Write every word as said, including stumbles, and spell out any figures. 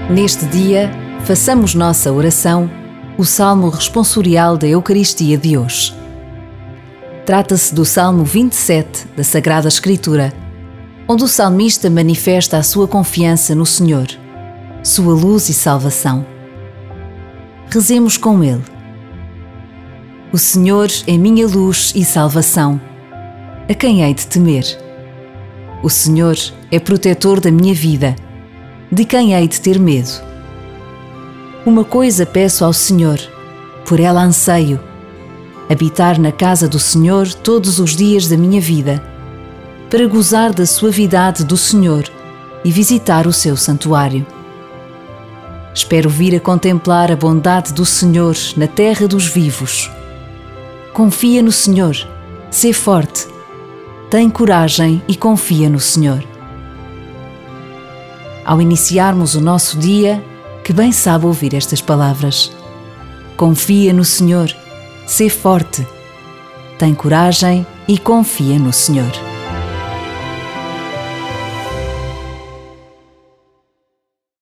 Neste dia, façamos nossa oração o Salmo responsorial da Eucaristia de hoje. Trata-se do Salmo vinte e sete da Sagrada Escritura, onde o salmista manifesta a sua confiança no Senhor, sua luz e salvação. Rezemos com ele. O Senhor é minha luz e salvação. A quem hei de temer? O Senhor é protetor da minha vida. De quem hei de ter medo? Uma coisa peço ao Senhor, por ela anseio: habitar na casa do Senhor todos os dias da minha vida, para gozar da suavidade do Senhor e visitar o seu santuário. Espero vir a contemplar a bondade do Senhor na terra dos vivos. Confia no Senhor, sê forte, tem coragem e confia no Senhor. Ao iniciarmos o nosso dia, que bem sabe ouvir estas palavras. Confia no Senhor, sê forte, tem coragem e confia no Senhor.